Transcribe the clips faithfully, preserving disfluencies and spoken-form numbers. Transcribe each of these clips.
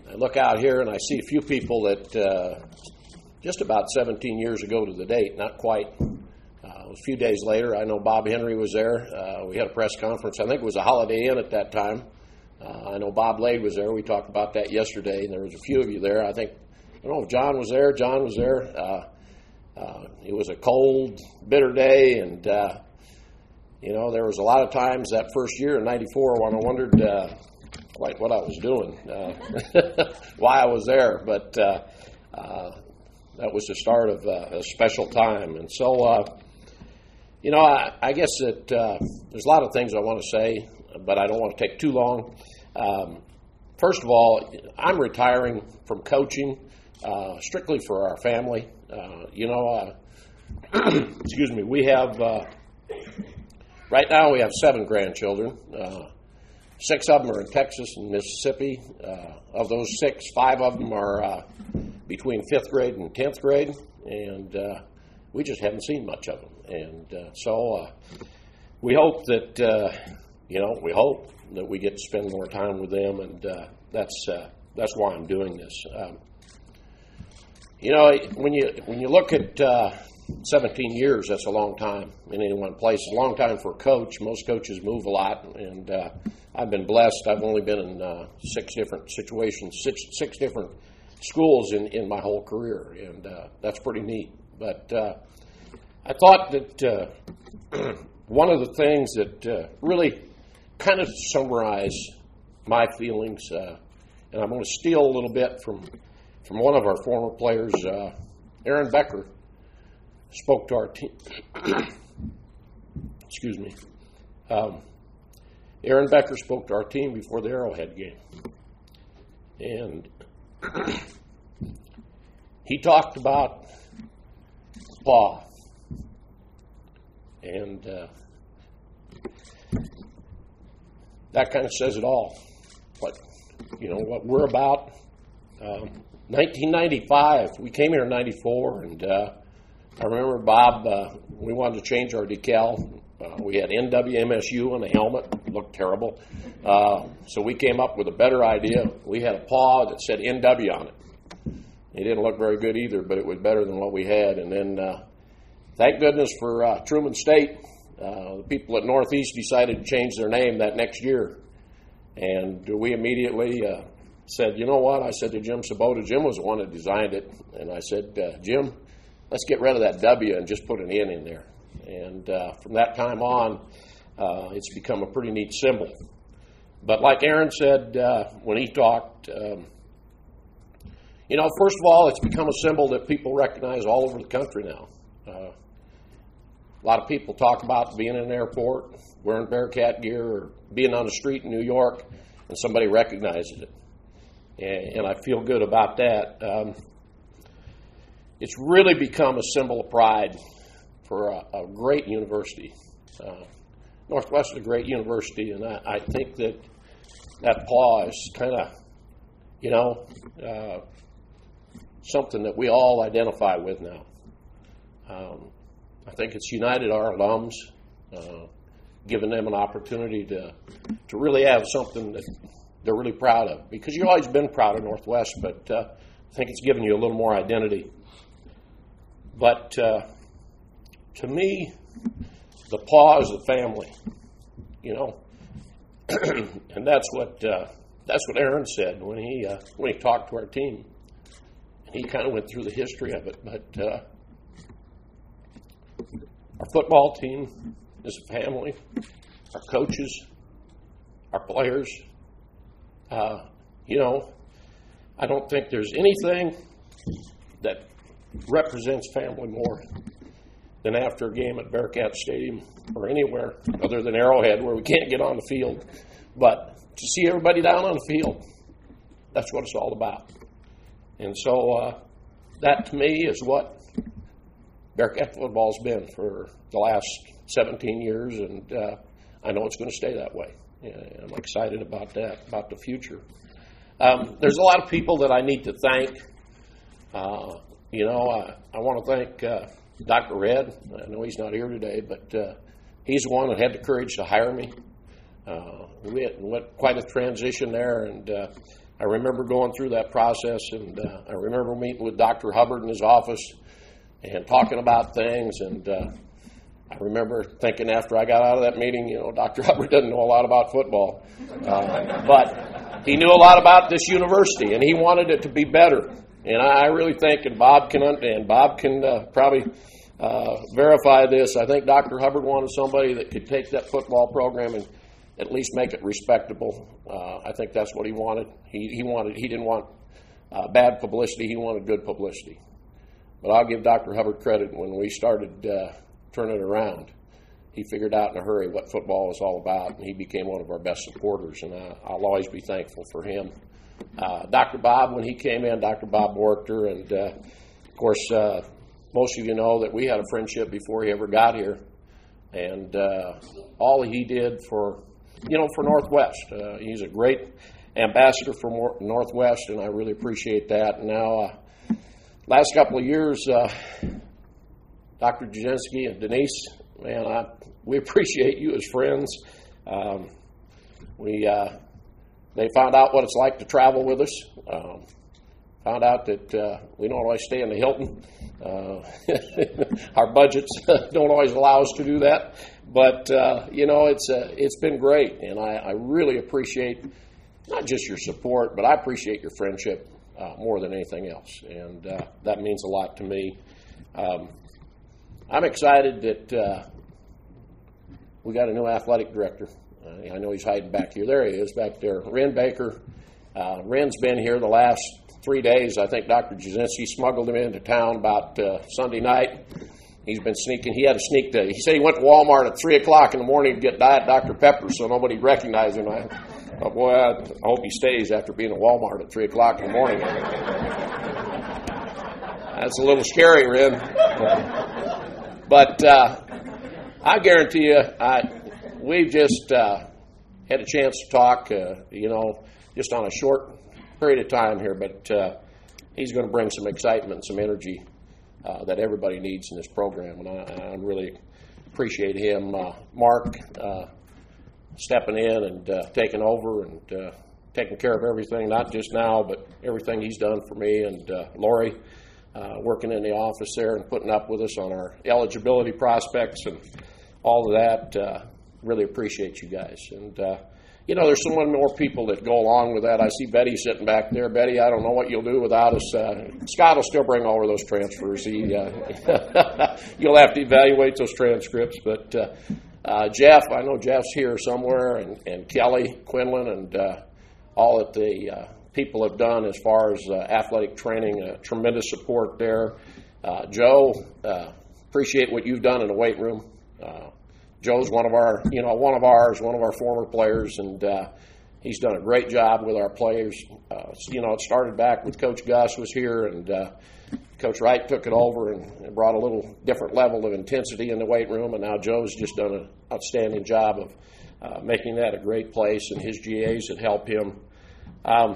I look out here and I see a few people that uh, just about seventeen years ago to the date, not quite. Uh, a few days later, I know Bob Henry was there. Uh, we had a press conference. I think it was a Holiday Inn at that time. Uh, I know Bob Lade was there. We talked about that yesterday, and there was a few of you there. I think, I don't know if John was there. John was there. Uh, uh, it was a cold, bitter day, and, uh, you know, there was a lot of times that first year in ninety-four when I wondered uh, quite what I was doing, uh, why I was there. But uh, uh, that was the start of uh, a special time. And so, uh, you know, I, I guess that uh, there's a lot of things I want to say, but I don't want to take too long. Um, first of all, I'm retiring from coaching uh, strictly for our family. Uh, you know, uh, excuse me, we have, uh, right now we have seven grandchildren. Uh, six of them are in Texas and Mississippi. Uh, of those six, five of them are uh, between fifth grade and tenth grade, and uh, we just haven't seen much of them. And uh, so uh, we hope that, uh, you know, we hope that we get to spend more time with them, and uh, that's uh, that's why I'm doing this. Um, you know, when you when you look at uh, seventeen years, that's a long time in any one place. It's a long time for a coach. Most coaches move a lot, and uh, I've been blessed. I've only been in uh, six different situations, six six different schools in, in my whole career, and uh, that's pretty neat. But uh, I thought that uh, one of the things that uh, really kind of summarize my feelings, uh, and I'm going to steal a little bit from from one of our former players, uh, Aaron Becker, spoke to our team. Excuse me. Um, Aaron Becker spoke to our team before the Arrowhead game, and he talked about Paw, and uh, that kind of says it all. What you know, what we're about. Um, nineteen ninety-five, we came here in ninety-four, and uh, I remember Bob. Uh, we wanted to change our decal. Uh, we had N W M S U on the helmet. It looked terrible. Uh, so we came up with a better idea. We had a paw that said N W on it. It didn't look very good either, but it was better than what we had. And then, uh, thank goodness for uh, Truman State. Uh, the people at Northeast decided to change their name that next year. And we immediately uh, said, you know what? I said to Jim Sabota, Jim was the one that designed it. And I said, uh, Jim, let's get rid of that W and just put an N in there. And uh, from that time on, uh, it's become a pretty neat symbol. But like Aaron said uh, when he talked, um, you know, first of all, it's become a symbol that people recognize all over the country now. Uh, a lot of people talk about being in an airport, wearing Bearcat gear, or being on the street in New York, and somebody recognizes it. And, and I feel good about that. Um, it's really become a symbol of pride for a, a great university. Uh, Northwest is a great university, and I, I think that that paw is kind of, you know, uh, something that we all identify with now. Um, I think it's united our alums, uh, giving them an opportunity to to really have something that they're really proud of. Because you've always been proud of Northwest, but uh, I think it's given you a little more identity. But uh, to me, the paw is the family, you know, and that's what uh, that's what Aaron said when he uh, when he talked to our team. He kind of went through the history of it, but uh, our football team is a family. Our coaches, our players. Uh, you know, I don't think there's anything that represents family more than after a game at Bearcat Stadium or anywhere other than Arrowhead where we can't get on the field. But to see everybody down on the field, that's what it's all about. And so uh, that, to me, is what Bearcat football's been for the last seventeen years, and uh, I know it's going to stay that way. Yeah, I'm excited about that, about the future. Um, there's a lot of people that I need to thank. Uh, you know, I, I want to thank uh, Doctor Red. I know he's not here today, but uh, he's the one that had the courage to hire me. Uh, we had, went quite a transition there, and uh, I remember going through that process, and uh, I remember meeting with Doctor Hubbard in his office and talking about things, and uh, I remember thinking after I got out of that meeting, you know, Doctor Hubbard doesn't know a lot about football, uh, but he knew a lot about this university, and he wanted it to be better. And I really think, and Bob can, and Bob can uh, probably uh, verify this, I think Doctor Hubbard wanted somebody that could take that football program and at least make it respectable. Uh, I think that's what he wanted. He he wanted he didn't want uh, bad publicity. He wanted good publicity. But I'll give Doctor Hubbard credit. When we started uh, turning it around, he figured out in a hurry what football was all about, and he became one of our best supporters. And I, I'll always be thankful for him. Uh, Doctor Bob, when he came in, Doctor Bob Borchter, and uh, of course, uh, most of you know that we had a friendship before he ever got here, and uh, all he did for you know, for Northwest. Uh, he's a great ambassador for Northwest, and I really appreciate that. And now, uh, last couple of years, uh, Doctor Jasinski and Denise, man, I, we appreciate you as friends. Um, we uh, they found out what it's like to travel with us. Um, found out that uh, we don't always stay in the Hilton. Uh, our budgets don't always allow us to do that. But, uh, you know, it's uh, it's been great, and I, I really appreciate not just your support, but I appreciate your friendship uh, more than anything else, and uh, that means a lot to me. Um, I'm excited that uh, we got a new athletic director. Uh, I know he's hiding back here. There he is, back there. Ren Baker. Uh, Ren's been here the last three days. I think Doctor Jasinski smuggled him into town about uh, Sunday night. He's been sneaking. He had a sneak day. He said he went to Walmart at three o'clock in the morning to get Diet Doctor Pepper so nobody recognized him. I thought, boy, I hope he stays after being at Walmart at three o'clock in the morning. That's a little scary, Ren. But uh, I guarantee you, I, we've just uh, had a chance to talk, uh, you know, just on a short period of time here. But uh, he's going to bring some excitement, some energy Uh, that everybody needs in this program, and I, I really appreciate him, uh, Mark, uh, stepping in and uh, taking over and uh, taking care of everything, not just now, but everything he's done for me, and uh, Lori uh, working in the office there and putting up with us on our eligibility prospects and all of that. Uh, really appreciate you guys. And uh, You know, there's so many more people that go along with that. I see Betty sitting back there. Betty, I don't know what you'll do without us. Uh, Scott will still bring over those transfers. He, uh, you'll have to evaluate those transcripts. But uh, uh, Jeff, I know Jeff's here somewhere, and, and Kelly Quinlan, and uh, all that the uh, people have done as far as uh, athletic training. Uh, tremendous support there. Uh, Joe, uh, appreciate what you've done in the weight room. Uh, Joe's one of our, you know, one of ours, one of our former players, and uh, he's done a great job with our players. Uh, you know, it started back with Coach Gus was here, and uh, Coach Wright took it over and brought a little different level of intensity in the weight room, and now Joe's just done an outstanding job of uh, making that a great place, and his G As that help him. Um,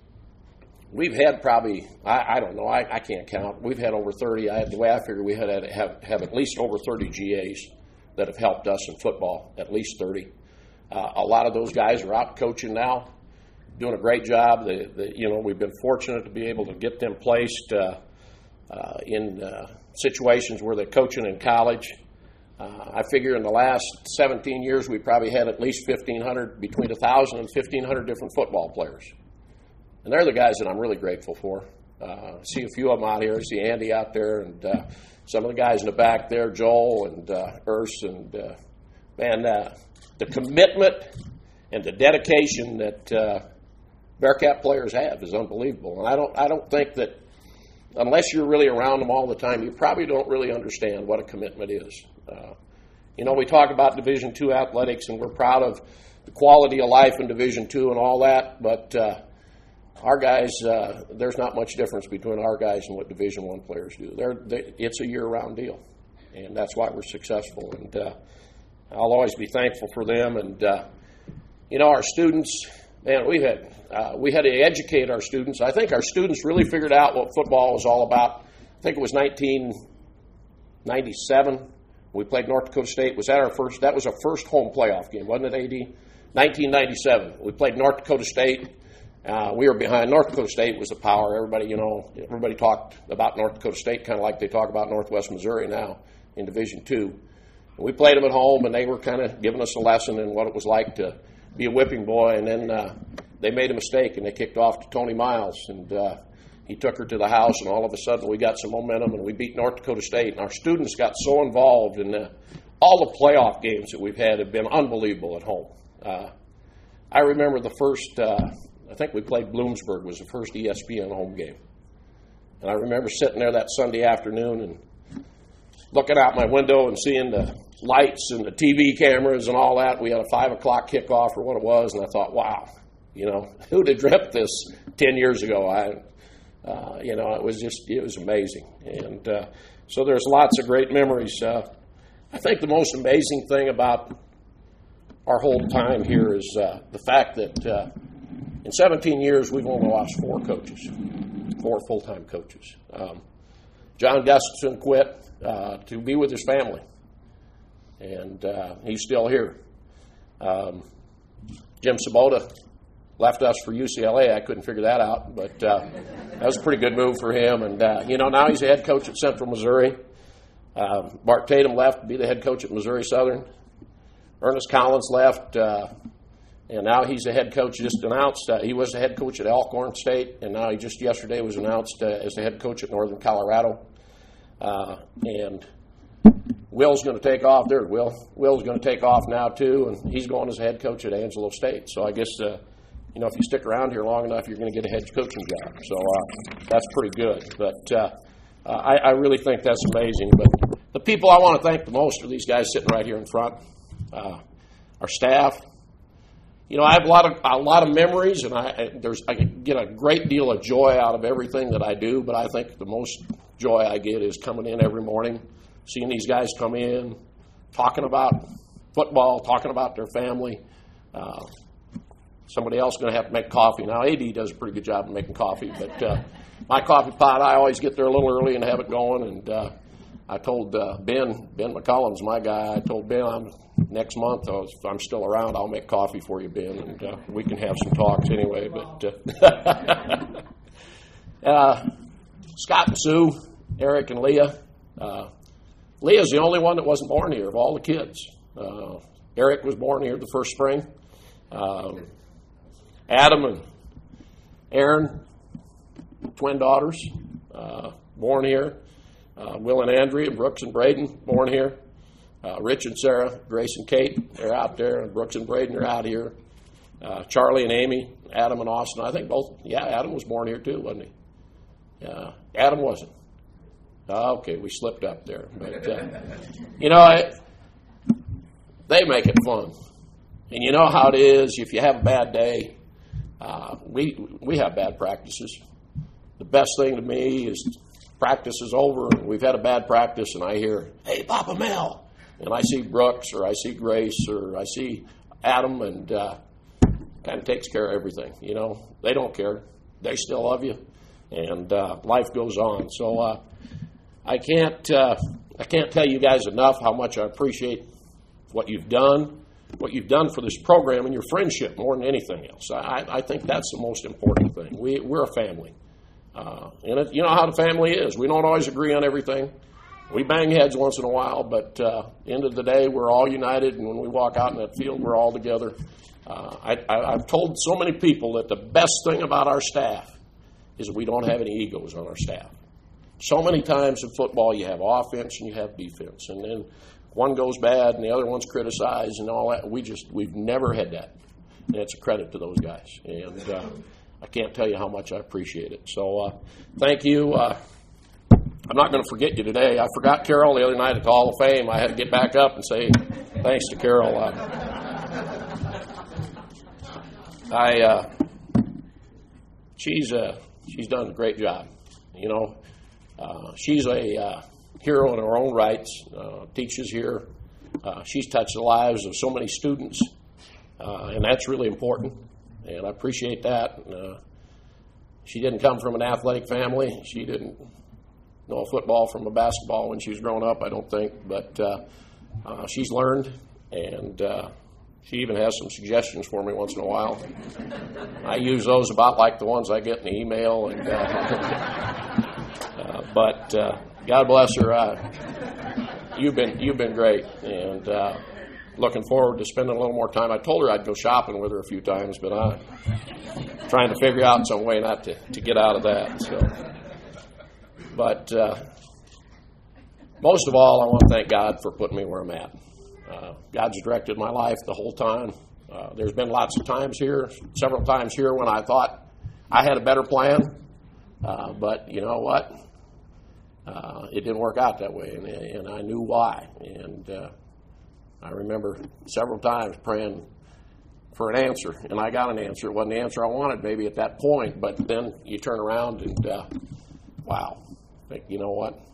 we've had probably, I, I don't know, I, I can't count. We've had over thirty. I, the way I figure we had to have, have at least over thirty G As that have helped us in football, at least thirty. Uh, a lot of those guys are out coaching now, doing a great job. The, the, you know, we've been fortunate to be able to get them placed uh, uh, in uh, situations where they're coaching in college. Uh, I figure in the last seventeen years, we probably had at least fifteen hundred, between one thousand and fifteen hundred different football players. And they're the guys that I'm really grateful for. Uh, I see a few of them out here. I see Andy out there, and uh, some of the guys in the back there, Joel and uh, Urs, and uh, man, uh, the commitment and the dedication that uh, Bearcat players have is unbelievable. And I don't, I don't think that unless you're really around them all the time, you probably don't really understand what a commitment is. Uh, you know, we talk about Division two athletics, and we're proud of the quality of life in Division two and all that, but uh, our guys, uh, there's not much difference between our guys and what Division One players do. They're, they, it's a year-round deal, and that's why we're successful. And uh, I'll always be thankful for them. And uh, you know, our students, man, we had uh, we had to educate our students. I think our students really figured out what football was all about. I think it was nineteen ninety-seven. We played North Dakota State. Was that our first? That was our first home playoff game, wasn't it? A D nineteen ninety-seven. We played North Dakota State. Uh, we were behind. North Dakota State was the power. Everybody, you know, everybody talked about North Dakota State kind of like they talk about Northwest Missouri now in Division Two. We played them at home, and they were kind of giving us a lesson in what it was like to be a whipping boy. And then uh, they made a mistake, and they kicked off to Tony Miles, and uh, he took her to the house, and all of a sudden we got some momentum, and we beat North Dakota State. And our students got so involved in the, all the playoff games that we've had have been unbelievable at home. Uh, I remember the first. Uh, I think we played Bloomsburg, was the first E S P N home game. And I remember sitting there that Sunday afternoon and looking out my window and seeing the lights and the T V cameras and all that. We had a five o'clock kickoff or what it was, and I thought, wow, you know, who'd have dreamt this ten years ago? I, uh, you know, it was just, it was amazing. And uh, so there's lots of great memories. Uh, I think the most amazing thing about our whole time here is uh, the fact that uh, in seventeen years, we've only lost four coaches, four full-time coaches. Um, John Gustafson quit uh, to be with his family, and uh, he's still here. Um, Jim Sabota left us for U C L A. I couldn't figure that out, but uh, that was a pretty good move for him. And, uh, you know, now he's the head coach at Central Missouri. Uh, Bart Tatum left to be the head coach at Missouri Southern. Ernest Collins left. Uh, And now he's the head coach, just announced. Uh, he was the head coach at Alcorn State, and now he just yesterday was announced uh, as the head coach at Northern Colorado. Uh, and Will's going to take off. There's Will. Will's going to take off now, too, and he's going as a head coach at Angelo State. So I guess, uh, you know, if you stick around here long enough, you're going to get a head coaching job. So uh, that's pretty good. But uh, uh, I, I really think that's amazing. But the people I want to thank the most are these guys sitting right here in front, uh, our staff. You know, I have a lot of a lot of memories, and I there's I get a great deal of joy out of everything that I do. But I think the most joy I get is coming in every morning, seeing these guys come in, talking about football, talking about their family. Uh, somebody else is going to have to make coffee now. A D does a pretty good job of making coffee, but uh, my coffee pot, I always get there a little early and have it going. And uh, I told uh, Ben Ben McCullum's my guy. I told Ben I'm. Next month, if I'm still around, I'll make coffee for you, Ben, and uh, we can have some talks anyway. But uh, uh, Scott and Sue, Eric and Leah. Uh, Leah's the only one that wasn't born here of all the kids. Uh, Eric was born here the first spring. Um, Adam and Aaron, twin daughters, uh, born here. Uh, Will and Andrea, Brooks and Braden, born here. Uh, Rich and Sarah, Grace and Kate, they're out there, and Brooks and Braden are out here. Uh, Charlie and Amy, Adam and Austin. I think both, yeah, Adam was born here too, wasn't he? Uh, Adam wasn't. Uh, okay, we slipped up there. But, uh, you know, I, they make it fun. And you know how it is, if you have a bad day, uh, we we have bad practices. The best thing to me is practice is over, and we've had a bad practice, and I hear, hey, Papa Mel. And I see Brooks, or I see Grace, or I see Adam, and uh, kind of takes care of everything. You know, they don't care. They still love you, and uh, life goes on. So uh, I can't uh, I can't tell you guys enough how much I appreciate what you've done, what you've done for this program, and your friendship more than anything else. I, I think that's the most important thing. We we're a family, uh, and it, you know how the family is. We don't always agree on everything. We bang heads once in a while, but uh, end of the day, we're all united, and when we walk out in that field, we're all together. Uh, I, I, I've told so many people that the best thing about our staff is that we don't have any egos on our staff. So many times in football, you have offense and you have defense, and then one goes bad and the other one's criticized and all that. We just we've never had that, and it's a credit to those guys. And uh, I can't tell you how much I appreciate it. So uh, thank you. Uh, I'm not going to forget you today. I forgot Carol the other night at the Hall of Fame. I had to get back up and say thanks to Carol. Uh, I uh, she's uh, she's done a great job. You know, uh, she's a uh, hero in her own rights. Uh, teaches here. Uh, she's touched the lives of so many students, uh, and that's really important. And I appreciate that. Uh, she didn't come from an athletic family. She didn't know football from a basketball when she was growing up, I don't think. But uh, uh, she's learned, and uh, She even has some suggestions for me once in a while. I use those about like the ones I get in the email. And, uh, uh, but uh, God bless her. Uh, you've been you've been great, and uh, looking forward to spending a little more time. I told her I'd go shopping with her a few times, but I'm trying to figure out some way not to, to get out of that. So, but uh, most of all, I want to thank God for putting me where I'm at. Uh, God's directed my life the whole time. Uh, there's been lots of times here, several times here when I thought I had a better plan, uh, but you know what? Uh, it didn't work out that way, and, and I knew why. And uh, I remember several times praying for an answer, and I got an answer. It wasn't the answer I wanted maybe at that point, but then you turn around and, uh, wow, think, you know what?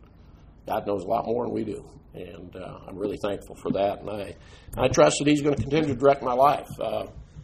God knows a lot more than we do. And uh, I'm really thankful for that, and I, I trust that He's going to continue to direct my life. Uh,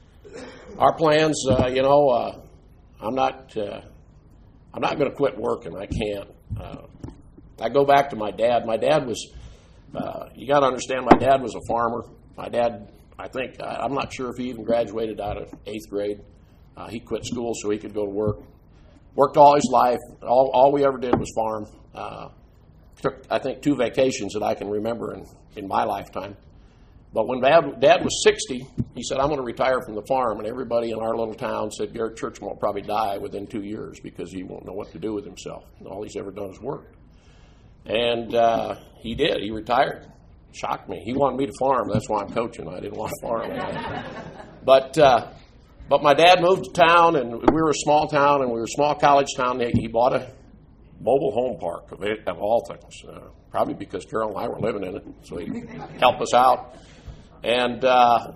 our plans, uh, you know, uh, I'm not, uh, I'm not going to quit working. I can't. Uh, I go back to my dad. My dad was, uh, you got to understand, my dad was a farmer. My dad, I think, I, I'm not sure if he even graduated out of eighth grade. Uh, he quit school so he could go to work. Worked all his life. All, all we ever did was farm. Uh, Took, I think, two vacations that I can remember in, in my lifetime. But when Dad, Dad was sixty, he said, I'm going to retire from the farm. And everybody in our little town said, Garrett Churchman will probably die within two years because he won't know what to do with himself. And all he's ever done is work. And uh, he did. He retired. Shocked me. He wanted me to farm. That's why I'm coaching. I didn't want to farm. but uh, but my dad moved to town, and we were a small town, and we were a small college town. He bought a mobile home park, of, it, of all things, uh, probably because Carol and I were living in it, so he'd help us out. And uh,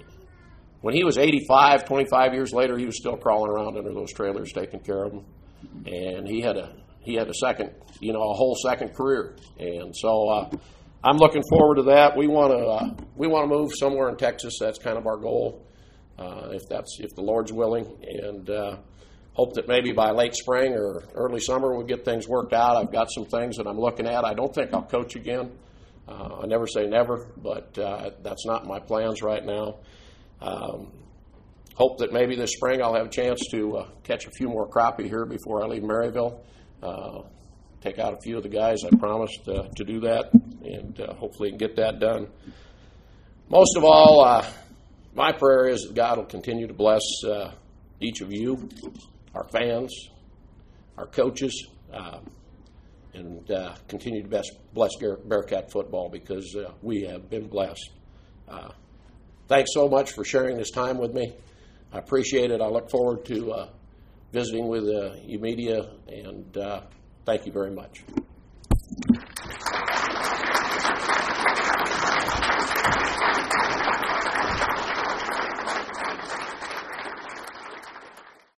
when he was eighty-five, twenty-five years later, he was still crawling around under those trailers, taking care of them. And he had a he had a second, you know, a whole second career. And so uh, I'm looking forward to that. We want to uh, we want to move somewhere in Texas. That's kind of our goal, uh, if that's if the Lord's willing. And uh, hope that maybe by late spring or early summer we'll get things worked out. I've got some things that I'm looking at. I don't think I'll coach again. Uh, I never say never, but uh, that's not in my plans right now. Um, hope that maybe this spring I'll have a chance to uh, catch a few more crappie here before I leave Maryville. Uh, take out a few of the guys. I promised uh, to do that, and uh, hopefully get that done. Most of all, uh, my prayer is that God will continue to bless uh, each of you, our fans, our coaches, uh, and uh, continue to best bless Bearcat football because uh, we have been blessed. Uh, thanks so much for sharing this time with me. I appreciate it. I look forward to uh, visiting with uh, you media, and uh, thank you very much.